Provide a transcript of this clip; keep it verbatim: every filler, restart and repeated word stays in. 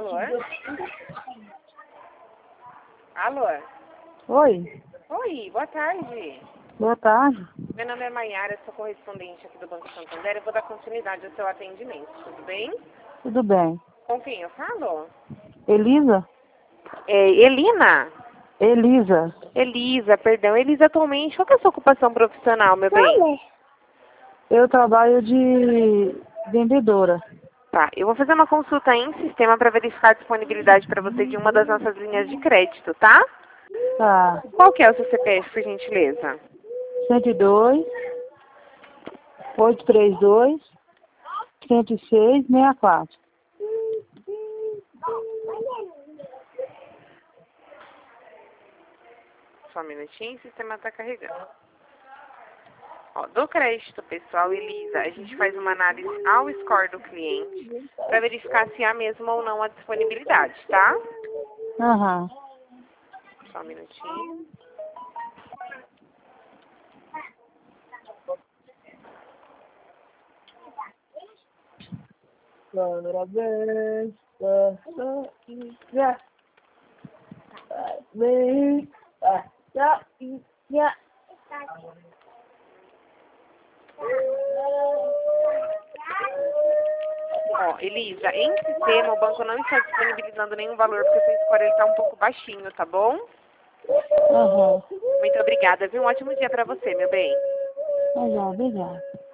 Alô? Alô? Oi, Oi, boa tarde. boa tarde. Meu nome é Maiara, sou correspondente aqui do Banco Santander. Eu vou dar continuidade ao seu atendimento, tudo bem? Tudo bem. Com quem eu falo? Elisa? É, Elina? Elisa. Elisa, perdão. Elisa, atualmente, qual que é a sua ocupação profissional, meu bem? Eu trabalho de vendedora. Tá, eu vou fazer uma consulta em sistema para verificar a disponibilidade para você de uma das nossas linhas de crédito, tá? Tá. Qual que é o seu C P F, por gentileza? cento e dois, oitocentos e trinta e dois, cento e seis, sessenta e quatro. Só um minutinho, o sistema está carregando. Ó, do crédito pessoal, Elisa, a gente faz uma análise ao score do cliente para verificar se há mesmo ou não a disponibilidade, tá? Aham. Só um minutinho. Ó, Elisa, em sistema o banco não está disponibilizando nenhum valor porque o seu score está um pouco baixinho, tá bom? Aham. Muito obrigada, viu? Um ótimo dia para você, meu bem. Legal, obrigada.